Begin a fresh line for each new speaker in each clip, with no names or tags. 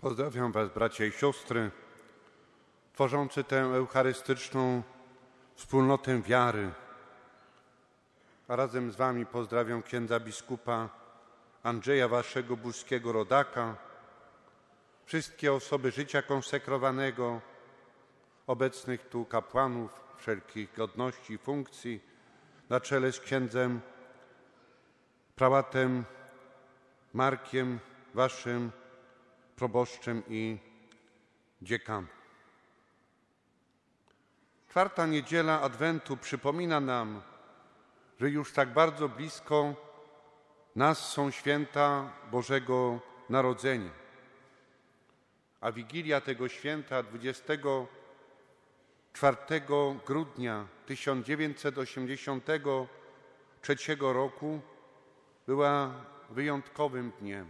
Pozdrawiam Was, bracia i siostry, tworzący tę eucharystyczną wspólnotę wiary. A razem z Wami pozdrawiam księdza biskupa Andrzeja, waszego buskiego rodaka, wszystkie osoby życia konsekrowanego, obecnych tu kapłanów wszelkich godności i funkcji, na czele z księdzem prałatem Markiem, waszym proboszczem i dziekanem. Czwarta niedziela Adwentu przypomina nam, że już tak bardzo blisko nas są święta Bożego Narodzenia. A Wigilia tego święta 24 grudnia 1983 roku była wyjątkowym dniem,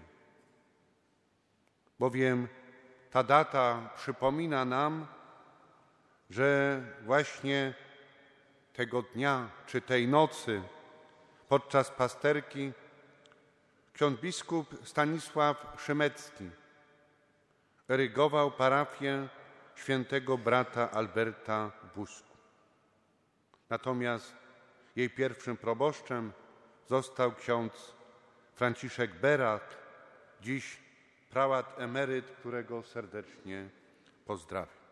bowiem ta data przypomina nam, że właśnie tego dnia czy tej nocy podczas pasterki ksiądz biskup Stanisław Szymecki erygował parafię świętego brata Alberta w Busku. Natomiast jej pierwszym proboszczem został ksiądz Franciszek Berat, dziś prałat emeryt, którego serdecznie pozdrawiam.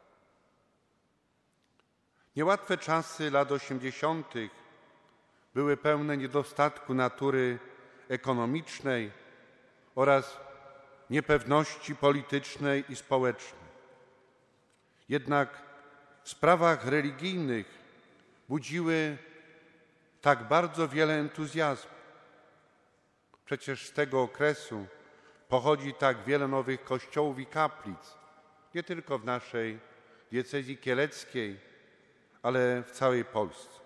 Niełatwe czasy lat 80. były pełne niedostatku natury ekonomicznej oraz niepewności politycznej i społecznej. Jednak w sprawach religijnych budziły tak bardzo wiele entuzjazmu. Przecież z tego okresu pochodzi tak wiele nowych kościołów i kaplic, nie tylko w naszej diecezji kieleckiej, ale w całej Polsce.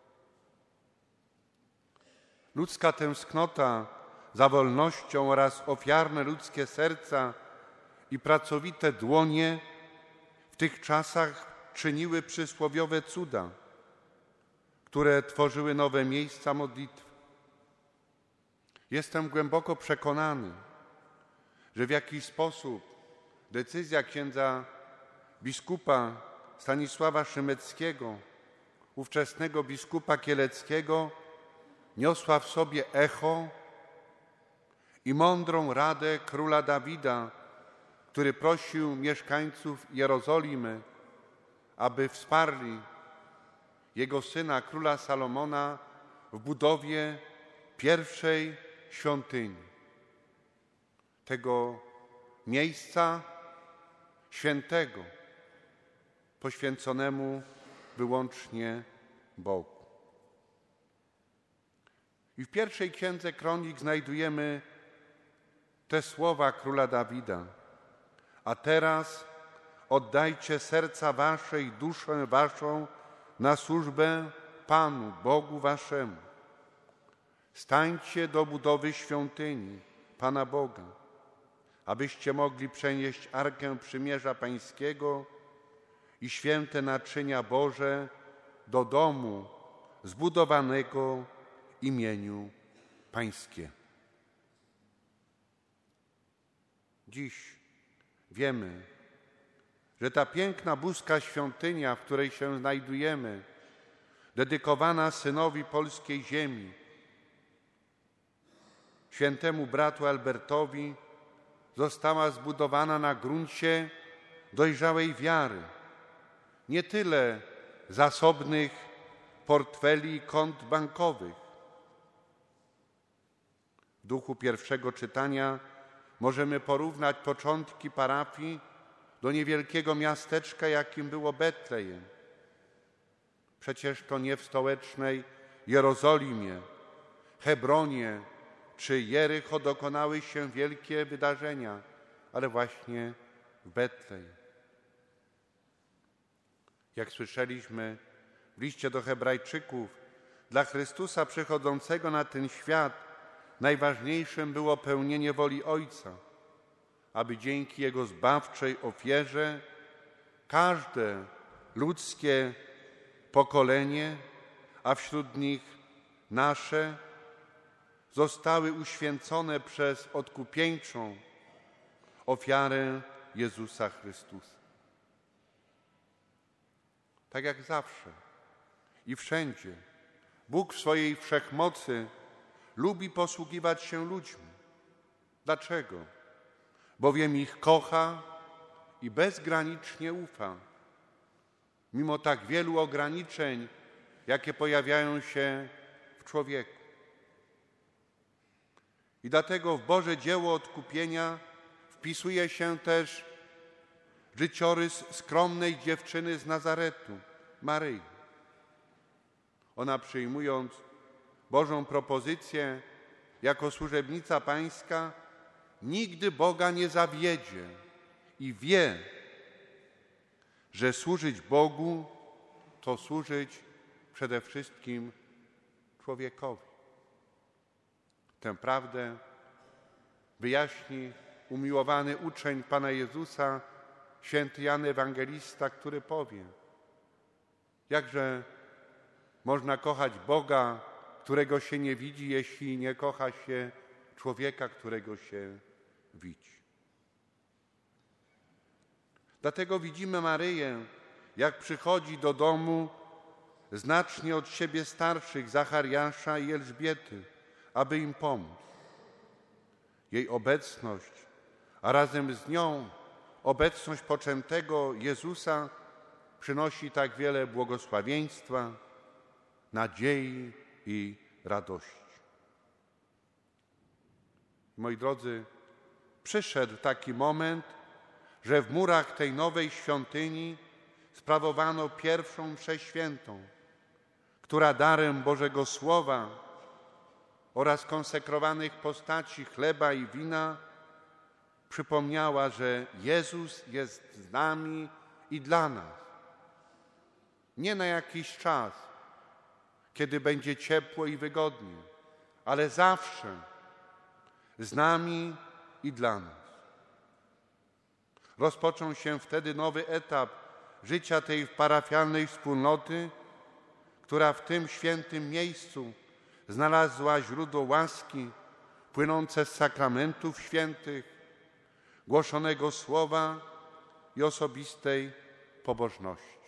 Ludzka tęsknota za wolnością oraz ofiarne ludzkie serca i pracowite dłonie w tych czasach czyniły przysłowiowe cuda, które tworzyły nowe miejsca modlitwy. Jestem głęboko przekonany, że w jakiś sposób decyzja księdza biskupa Stanisława Szymeckiego, ówczesnego biskupa kieleckiego, niosła w sobie echo i mądrą radę króla Dawida, który prosił mieszkańców Jerozolimy, aby wsparli jego syna, króla Salomona, w budowie pierwszej świątyni, tego miejsca świętego, poświęconemu wyłącznie Bogu. I w pierwszej księdze Kronik znajdujemy te słowa króla Dawida: a teraz oddajcie serca wasze i duszę waszą na służbę Panu, Bogu waszemu. Stańcie do budowy świątyni Pana Boga, abyście mogli przenieść Arkę Przymierza Pańskiego i święte naczynia Boże do domu zbudowanego imieniu Pańskiemu. Dziś wiemy, że ta piękna buska świątynia, w której się znajdujemy, dedykowana synowi polskiej ziemi, świętemu bratu Albertowi, została zbudowana na gruncie dojrzałej wiary, nie tyle zasobnych portfeli i kont bankowych. W duchu pierwszego czytania możemy porównać początki parafii do niewielkiego miasteczka, jakim było Betlejem. Przecież to nie w stołecznej Jerozolimie, Hebronie czy Jericho dokonały się wielkie wydarzenia, ale właśnie w Betlejem. Jak słyszeliśmy w liście do Hebrajczyków, dla Chrystusa przychodzącego na ten świat najważniejszym było pełnienie woli Ojca, aby dzięki Jego zbawczej ofierze każde ludzkie pokolenie, a wśród nich nasze, zostały uświęcone przez odkupieńczą ofiarę Jezusa Chrystusa. Tak jak zawsze i wszędzie, Bóg w swojej wszechmocy lubi posługiwać się ludźmi. Dlaczego? Bowiem ich kocha i bezgranicznie ufa. Mimo tak wielu ograniczeń, jakie pojawiają się w człowieku. I dlatego w Boże dzieło odkupienia wpisuje się też życiorys skromnej dziewczyny z Nazaretu, Maryi. Ona, przyjmując Bożą propozycję jako służebnica Pańska, nigdy Boga nie zawiedzie i wie, że służyć Bogu to służyć przede wszystkim człowiekowi. Tę prawdę wyjaśni umiłowany uczeń Pana Jezusa, święty Jan Ewangelista, który powie: jakże można kochać Boga, którego się nie widzi, jeśli nie kocha się człowieka, którego się widzi. Dlatego widzimy Maryję, jak przychodzi do domu znacznie od siebie starszych Zachariasza i Elżbiety, aby im pomóc. Jej obecność, a razem z nią obecność poczętego Jezusa przynosi tak wiele błogosławieństwa, nadziei i radości. Moi drodzy, przyszedł taki moment, że w murach tej nowej świątyni sprawowano pierwszą mszę świętą, która darem Bożego Słowa oraz konsekrowanych postaci chleba i wina przypomniała, że Jezus jest z nami i dla nas. Nie na jakiś czas, kiedy będzie ciepło i wygodnie, ale zawsze z nami i dla nas. Rozpoczął się wtedy nowy etap życia tej parafialnej wspólnoty, która w tym świętym miejscu znalazła źródło łaski płynące z sakramentów świętych, głoszonego słowa i osobistej pobożności.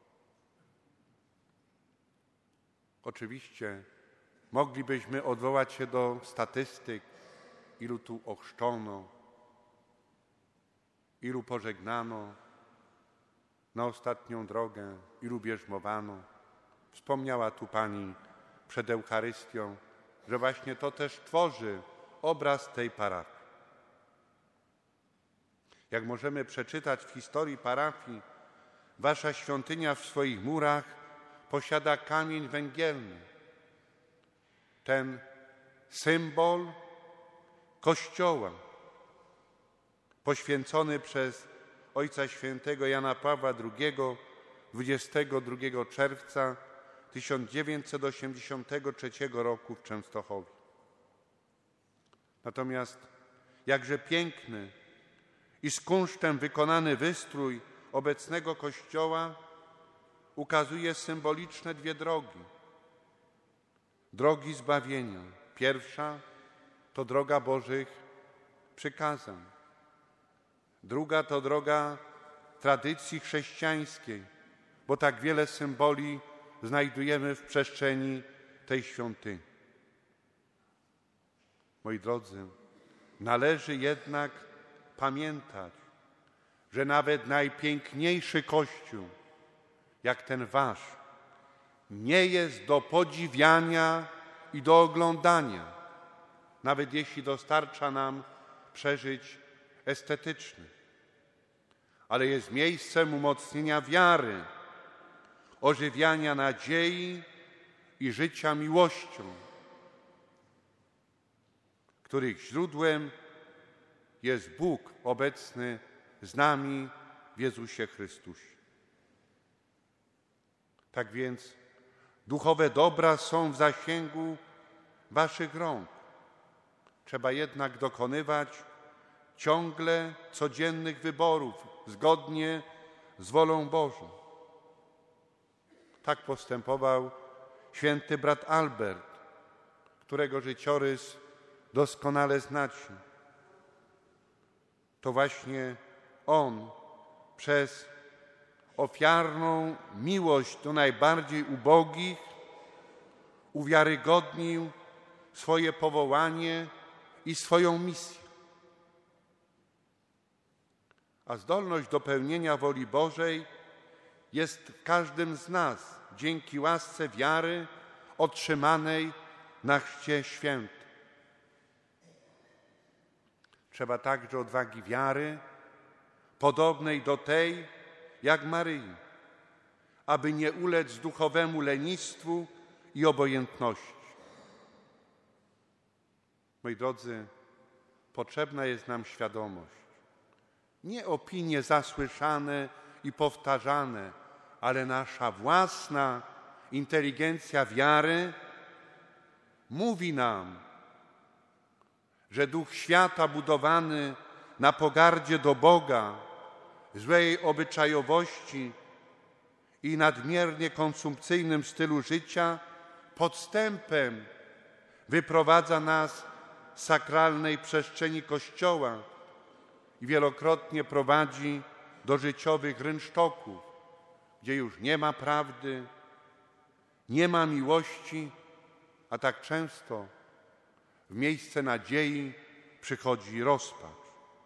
Oczywiście moglibyśmy odwołać się do statystyk, ilu tu ochrzczono, ilu pożegnano na ostatnią drogę, ilu bierzmowano. Wspomniała tu Pani przed Eucharystią, że właśnie to też tworzy obraz tej parafii. Jak możemy przeczytać w historii parafii, wasza świątynia w swoich murach posiada kamień węgielny. Ten symbol Kościoła, poświęcony przez Ojca Świętego Jana Pawła II 22 czerwca 1983 roku w Częstochowie. Natomiast jakże piękny i z kunsztem wykonany wystrój obecnego Kościoła ukazuje symboliczne dwie drogi. Drogi zbawienia. Pierwsza to droga Bożych przykazań. Druga to droga tradycji chrześcijańskiej, bo tak wiele symboli znajdujemy w przestrzeni tej świątyni. Moi drodzy, należy jednak pamiętać, że nawet najpiękniejszy Kościół, jak ten wasz, nie jest do podziwiania i do oglądania, nawet jeśli dostarcza nam przeżyć estetycznych, ale jest miejscem umocnienia wiary, ożywiania nadziei i życia miłością, których źródłem jest Bóg obecny z nami w Jezusie Chrystusie. Tak więc duchowe dobra są w zasięgu waszych rąk. Trzeba jednak dokonywać ciągle codziennych wyborów zgodnie z wolą Bożą. Tak postępował święty brat Albert, którego życiorys doskonale znacie. To właśnie On przez ofiarną miłość do najbardziej ubogich uwiarygodnił swoje powołanie i swoją misję. A zdolność do pełnienia woli Bożej jest w każdym z nas dzięki łasce wiary otrzymanej na Chrzcie Świętym. Trzeba także odwagi wiary, podobnej do tej jak Maryi, aby nie ulec duchowemu lenistwu i obojętności. Moi drodzy, potrzebna jest nam świadomość. Nie opinie zasłyszane i powtarzane, ale nasza własna inteligencja wiary mówi nam, że duch świata budowany na pogardzie do Boga, złej obyczajowości i nadmiernie konsumpcyjnym stylu życia podstępem wyprowadza nas z sakralnej przestrzeni Kościoła i wielokrotnie prowadzi do życiowych rynsztoków, gdzie już nie ma prawdy, nie ma miłości, a tak często w miejsce nadziei przychodzi rozpacz.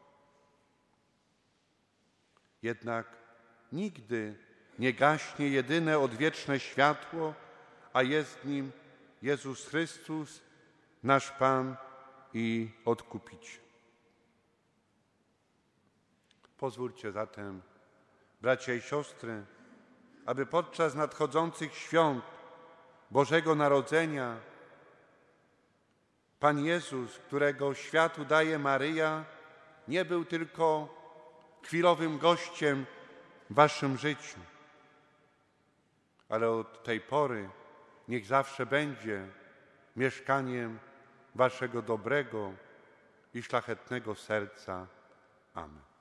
Jednak nigdy nie gaśnie jedyne odwieczne światło, a jest nim Jezus Chrystus, nasz Pan i Odkupiciel. Pozwólcie zatem, bracia i siostry, aby podczas nadchodzących świąt Bożego Narodzenia Pan Jezus, którego światu daje Maryja, nie był tylko chwilowym gościem w waszym życiu, ale od tej pory niech zawsze będzie mieszkaniem waszego dobrego i szlachetnego serca. Amen.